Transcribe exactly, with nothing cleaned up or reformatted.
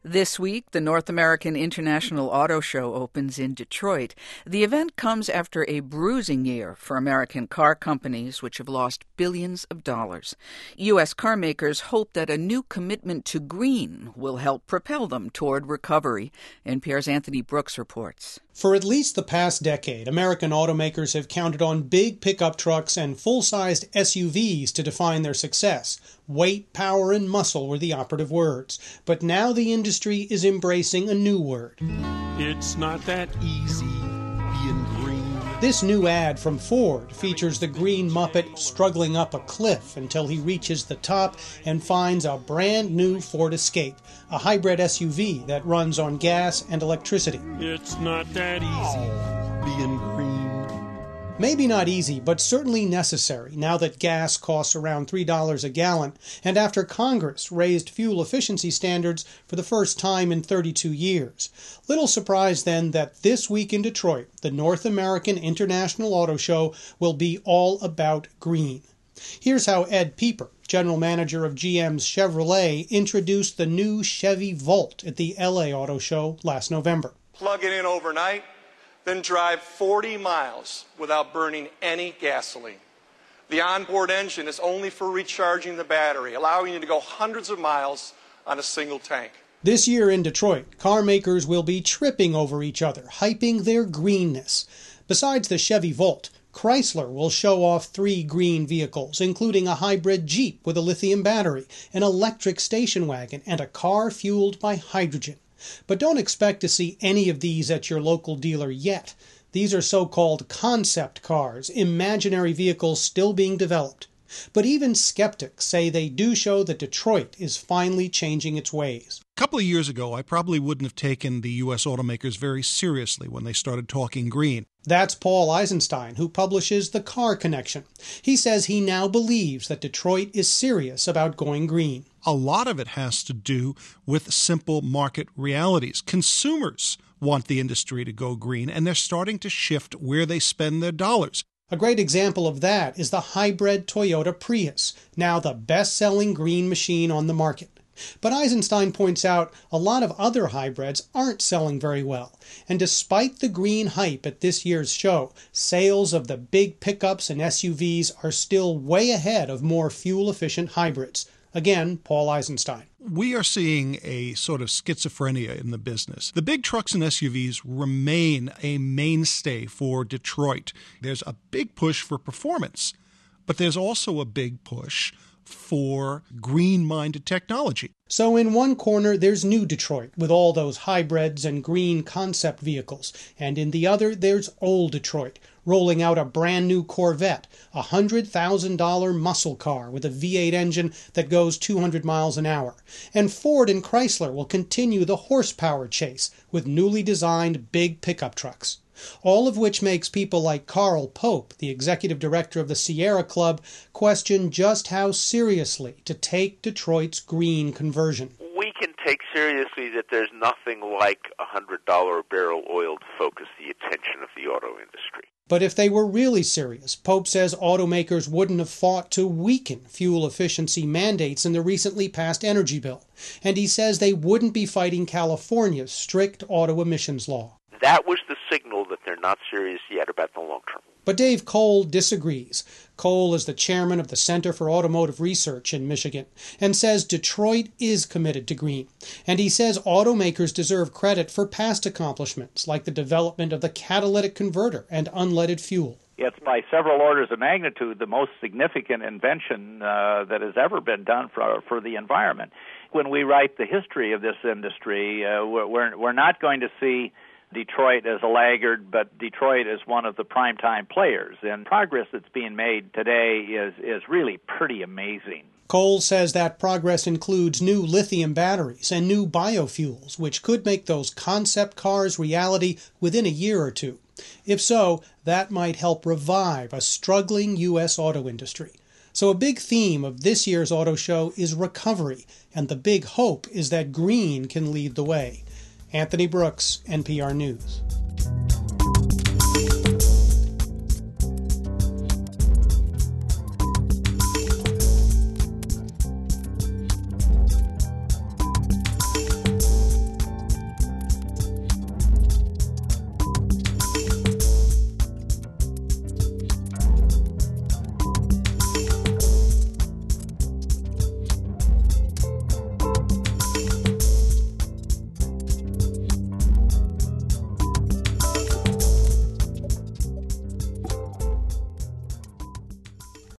This week, the North American International Auto Show opens in Detroit. The event comes after a bruising year for American car companies, which have lost billions of dollars. U S car makers hope that a new commitment to green will help propel them toward recovery. N P R's Anthony Brooks reports. For at least the past decade, American automakers have counted on big pickup trucks and full-sized S U Vs to define their success. Weight, power, and muscle were the operative words. But now the industry is embracing a new word. It's not that easy being green. This new ad from Ford features the green Muppet struggling up a cliff until he reaches the top and finds a brand new Ford Escape, a hybrid S U V that runs on gas and electricity. It's not that easy being green. Maybe not easy, but certainly necessary now that gas costs around three dollars a gallon, and after Congress raised fuel efficiency standards for the first time in thirty-two years. Little surprise then that this week in Detroit, the North American International Auto Show will be all about green. Here's how Ed Pieper, general manager of G M's Chevrolet, introduced the new Chevy Volt at the L A Auto Show last November. Plug it in overnight, then drive forty miles without burning any gasoline. The onboard engine is only for recharging the battery, allowing you to go hundreds of miles on a single tank. This year in Detroit, car makers will be tripping over each other, hyping their greenness. Besides the Chevy Volt, Chrysler will show off three green vehicles, including a hybrid Jeep with a lithium battery, an electric station wagon, and a car fueled by hydrogen. But don't expect to see any of these at your local dealer yet. These are so-called concept cars, imaginary vehicles still being developed. But even skeptics say they do show that Detroit is finally changing its ways. A couple of years ago, I probably wouldn't have taken the U S automakers very seriously when they started talking green. That's Paul Eisenstein, who publishes The Car Connection. He says he now believes that Detroit is serious about going green. A lot of it has to do with simple market realities. Consumers want the industry to go green, and they're starting to shift where they spend their dollars. A great example of that is the hybrid Toyota Prius, now the best-selling green machine on the market. But Eisenstein points out a lot of other hybrids aren't selling very well. And despite the green hype at this year's show, sales of the big pickups and S U Vs are still way ahead of more fuel-efficient hybrids. Again, Paul Eisenstein. We are seeing a sort of schizophrenia in the business. The big trucks and S U Vs remain a mainstay for Detroit. There's a big push for performance, but there's also a big push for green-minded technology. So in one corner, there's new Detroit with all those hybrids and green concept vehicles. And in the other, there's old Detroit, rolling out a brand new Corvette, a one hundred thousand dollars muscle car with a V eight engine that goes two hundred miles an hour. And Ford and Chrysler will continue the horsepower chase with newly designed big pickup trucks. All of which makes people like Carl Pope, the executive director of the Sierra Club, question just how seriously to take Detroit's green conversion. We can take seriously that there's nothing like a one hundred dollars a barrel oil to focus the attention of the auto industry. But if they were really serious, Pope says automakers wouldn't have fought to weaken fuel efficiency mandates in the recently passed energy bill. And he says they wouldn't be fighting California's strict auto emissions law. That was the signal that they're not serious yet about the long term. But Dave Cole disagrees. Cole is the chairman of the Center for Automotive Research in Michigan and says Detroit is committed to green. And he says automakers deserve credit for past accomplishments like the development of the catalytic converter and unleaded fuel. It's by several orders of magnitude the most significant invention uh, that has ever been done for for the environment. When we write the history of this industry, uh, we're we're not going to see Detroit as a laggard, but Detroit is one of the primetime players. And progress that's being made today is, is really pretty amazing. Cole says that progress includes new lithium batteries and new biofuels, which could make those concept cars reality within a year or two. If so, that might help revive a struggling U S auto industry. So a big theme of this year's auto show is recovery, and the big hope is that green can lead the way. Anthony Brooks, N P R News.